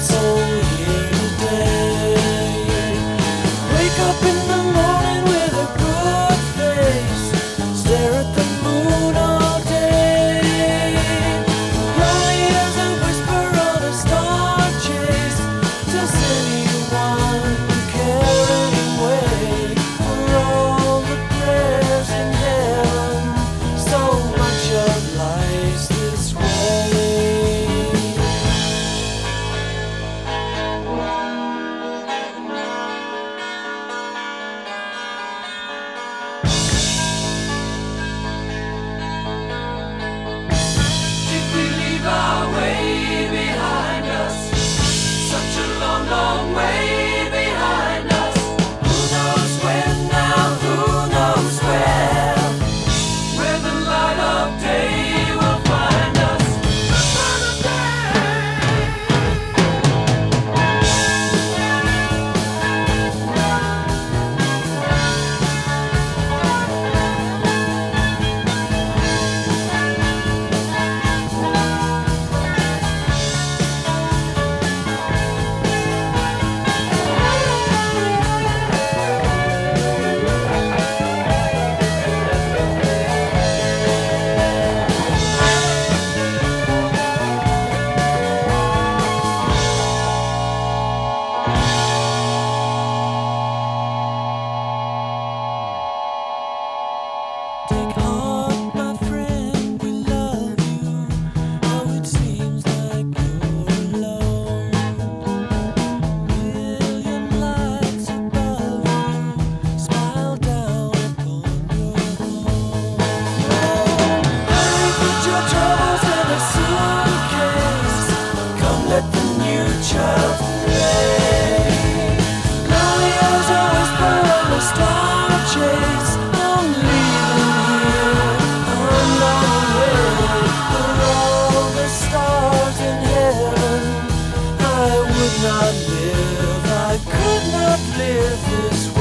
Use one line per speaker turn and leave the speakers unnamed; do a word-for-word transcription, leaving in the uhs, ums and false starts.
soul here today. Wake up in the morning with a good face, stare at the moon all day. Lonely as a whisper on a star chase. Does anyone care anyway? For all the prayers in heaven, so much of life's this way. Did we leave our way behind us? Such a long, long way behind us. Who knows when now, who knows where? Where the light of day will find us. Another Take heart, my friend, we love you. Oh, it seems like you're alone. Million lights above you smile down upon your home. Hurry, put your troubles in a suitcase. Come, let the new child play. Lonely as a whisper on a star chase. I'm leaving here, I'm on the way. For all the stars in heaven, I would not live, I could not live this way.